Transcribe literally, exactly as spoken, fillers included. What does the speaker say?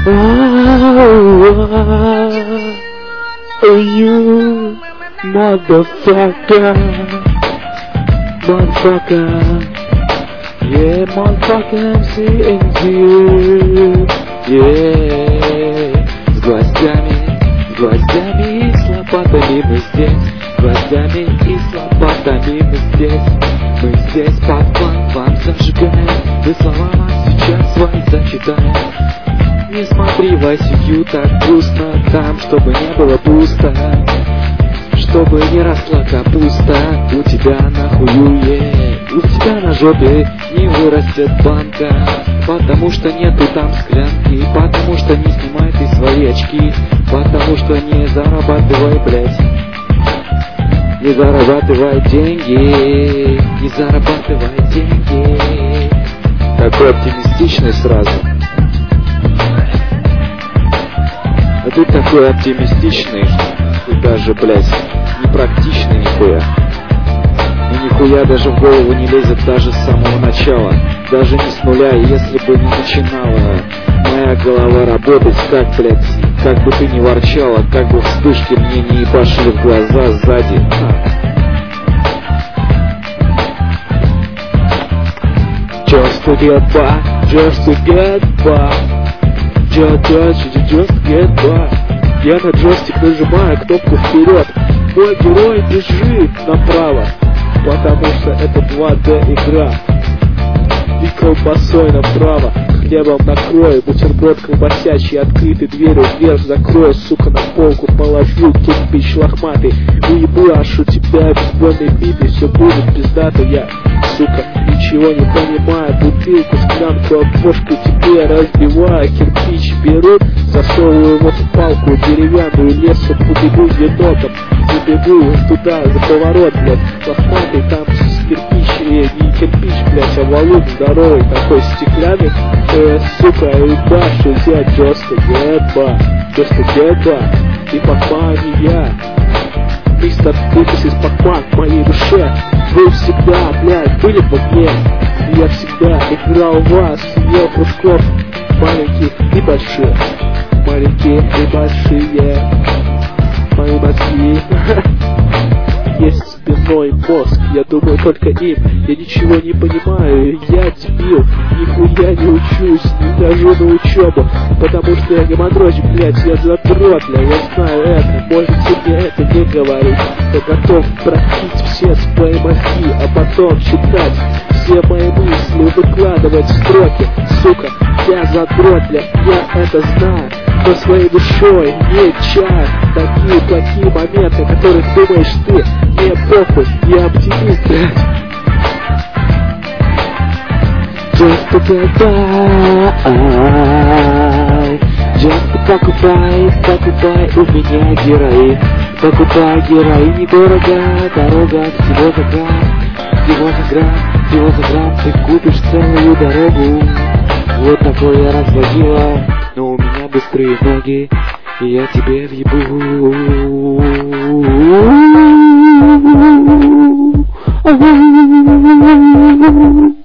Oh, you motherfucker, motherfucker, yeah, motherfucker, I'm seeing you, yeah, с гвоздями, с гвоздями и с лопатами мы здесь, с гвоздями и с лопатами мы здесь, мы здесь под план вам зажигаем, вы слова вам сейчас свои зачитаем. Не смотри в ай си ю, так грустно там, чтобы не было пусто, чтобы не росла капуста у тебя на хуюе, у тебя на жопе не вырастет банка, потому что нету там склянки, потому что не снимай ты свои очки, потому что не зарабатывай, блять, не зарабатывай деньги, не зарабатывай деньги. Такой оптимистичный сразу. А ты такой оптимистичный, и даже, блядь, непрактичный нихуя. И нихуя даже в голову не лезет даже с самого начала. Даже не с нуля, если бы не начинала моя голова работать, как, блядь, как бы ты ни ворчала, как бы вспышки мне не ебашили в глаза сзади. Just to get by, just to get by. Just, just, just get by. Я на джойстик нажимаю кнопку вперед. Мой герой бежит направо, потому что это два дэ игра. И колбасой направо, хлебом накрою, бутерброд колбасячий, открытой дверью вверх закрою, сука, на полку положу кирпич лохматый, уебашу тебя в бездонной библии, все будет пиздато, я, сука, ничего не понимаю, бутылку, склянку, обложку тебе разбиваю, кирпич беру, засовываю его в палку деревянную, лесу побегу енотом, забегу туда, за поворот, блядь, лохматый, там кирпич, не кирпич, блядь, а валун здоровый, такой стеклянный, э, сука, ебашу, я just геба, just геба, и Пакман не я, мистер Дикис из Пакман в моей душе, вы всегда, блядь, были бы мне, я всегда играл в вас, ел кружков, маленькие и большие, маленькие и большие, мои мозги. Есть спинной мозг, я думаю только им, я ничего не понимаю, я дебил, нихуя не учусь, не хожу на учебу, потому что я гемодрочик, блядь, я задрот, бля, я знаю это, можете мне это не говорить, я готов пропить все свои мозги, а потом читать все мои мысли, выкладывать в строки, сука, я задрот, бля, я это знаю, но своей душой не чаю такие плохие моменты, о которых думаешь ты, мне похуй, я оптимист, блядь. Just to get by, just покупай, покупай у меня героин, покупай героин недорого, дорога всего за грамм, всего за грамм, всего за грамм, ты купишь целую дорогу, вот такое я разводила, но у меня быстрые ноги, и я тебе въебу.